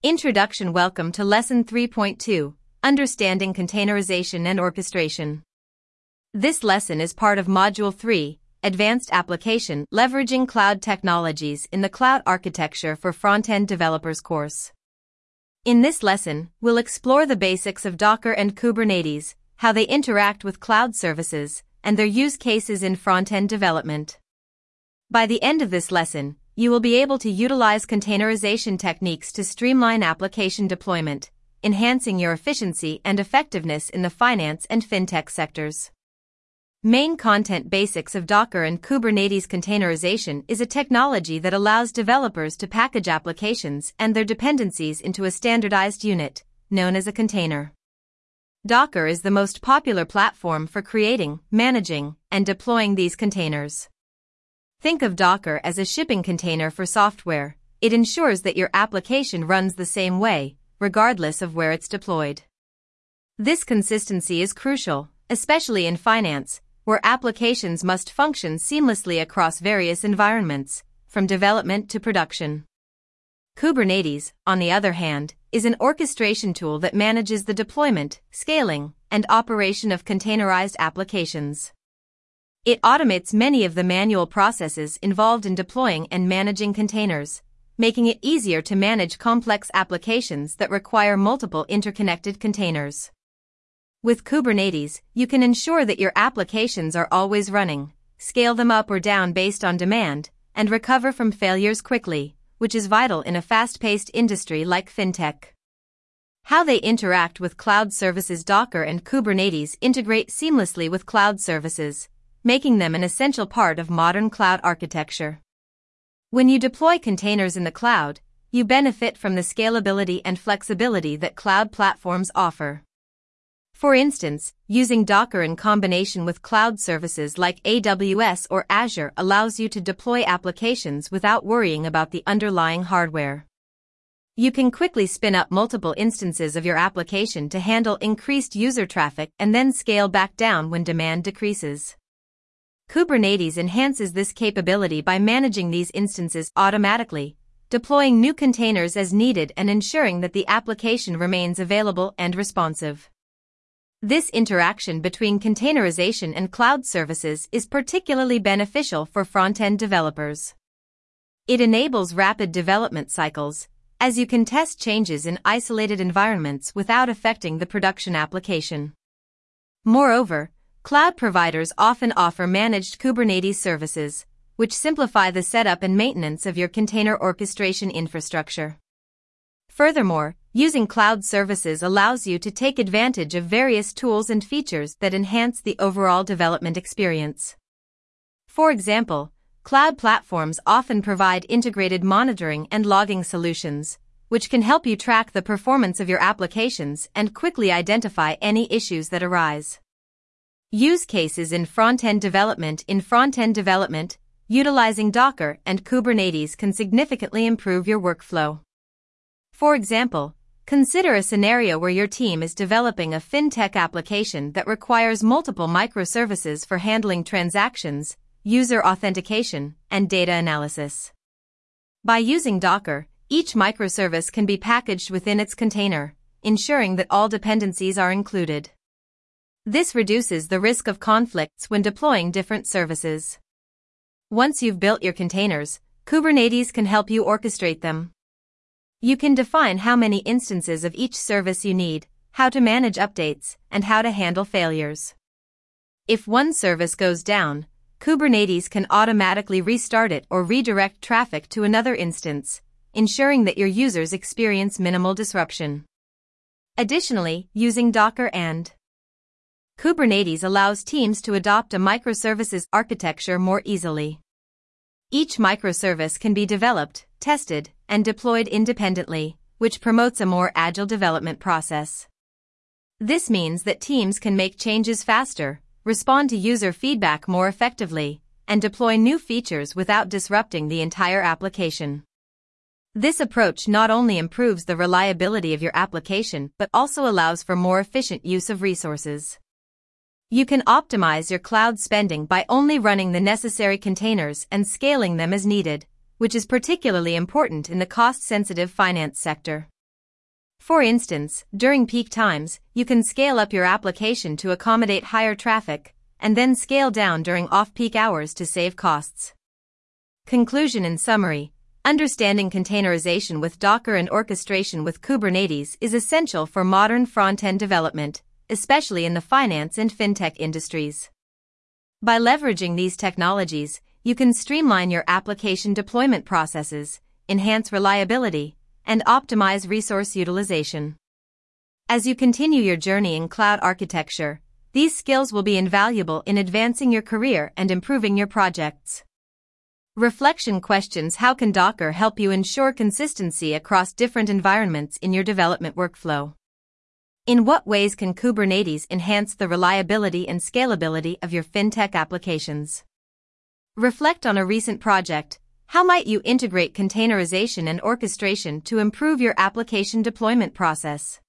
Introduction. Welcome to Lesson 3.2, Understanding Containerization and Orchestration. This lesson is part of Module 3, Advanced Application, Leveraging Cloud Technologies in the Cloud Architecture for Front-End Developers course. In this lesson, we'll explore the basics of Docker and Kubernetes, how they interact with cloud services, and their use cases in front-end development. By the end of this lesson, you will be able to utilize containerization techniques to streamline application deployment, enhancing your efficiency and effectiveness in the finance and fintech sectors. Main content basics of Docker and Kubernetes. Containerization is a technology that allows developers to package applications and their dependencies into a standardized unit, known as a container. Docker is the most popular platform for creating, managing, and deploying these containers. Think of Docker as a shipping container for software. It ensures that your application runs the same way, regardless of where it's deployed. This consistency is crucial, especially in finance, where applications must function seamlessly across various environments, from development to production. Kubernetes, on the other hand, is an orchestration tool that manages the deployment, scaling, and operation of containerized applications. It automates many of the manual processes involved in deploying and managing containers, making it easier to manage complex applications that require multiple interconnected containers. With Kubernetes, you can ensure that your applications are always running, scale them up or down based on demand, and recover from failures quickly, which is vital in a fast-paced industry like fintech. How they interact with cloud services. Docker and Kubernetes integrate seamlessly with cloud services, making them an essential part of modern cloud architecture. When you deploy containers in the cloud, you benefit from the scalability and flexibility that cloud platforms offer. For instance, using Docker in combination with cloud services like AWS or Azure allows you to deploy applications without worrying about the underlying hardware. You can quickly spin up multiple instances of your application to handle increased user traffic and then scale back down when demand decreases. Kubernetes enhances this capability by managing these instances automatically, deploying new containers as needed and ensuring that the application remains available and responsive. This interaction between containerization and cloud services is particularly beneficial for front-end developers. It enables rapid development cycles, as you can test changes in isolated environments without affecting the production application. Moreover, cloud providers often offer managed Kubernetes services, which simplify the setup and maintenance of your container orchestration infrastructure. Furthermore, using cloud services allows you to take advantage of various tools and features that enhance the overall development experience. For example, cloud platforms often provide integrated monitoring and logging solutions, which can help you track the performance of your applications and quickly identify any issues that arise. Use cases in front-end development. In front-end development, utilizing Docker and Kubernetes can significantly improve your workflow. For example, consider a scenario where your team is developing a fintech application that requires multiple microservices for handling transactions, user authentication, and data analysis. By using Docker, each microservice can be packaged within its container, ensuring that all dependencies are included. This reduces the risk of conflicts when deploying different services. Once you've built your containers, Kubernetes can help you orchestrate them. You can define how many instances of each service you need, how to manage updates, and how to handle failures. If one service goes down, Kubernetes can automatically restart it or redirect traffic to another instance, ensuring that your users experience minimal disruption. Additionally, using Docker and Kubernetes allows teams to adopt a microservices architecture more easily. Each microservice can be developed, tested, and deployed independently, which promotes a more agile development process. This means that teams can make changes faster, respond to user feedback more effectively, and deploy new features without disrupting the entire application. This approach not only improves the reliability of your application but also allows for more efficient use of resources. You can optimize your cloud spending by only running the necessary containers and scaling them as needed, which is particularly important in the cost-sensitive finance sector. For instance, during peak times, you can scale up your application to accommodate higher traffic, and then scale down during off-peak hours to save costs. Conclusion in summary, understanding containerization with Docker and orchestration with Kubernetes is essential for modern front-end development, especially in the finance and fintech industries. By leveraging these technologies, you can streamline your application deployment processes, enhance reliability, and optimize resource utilization. As you continue your journey in cloud architecture, these skills will be invaluable in advancing your career and improving your projects. Reflection questions: how can Docker help you ensure consistency across different environments in your development workflow? In what ways can Kubernetes enhance the reliability and scalability of your fintech applications? Reflect on a recent project. How might you integrate containerization and orchestration to improve your application deployment process?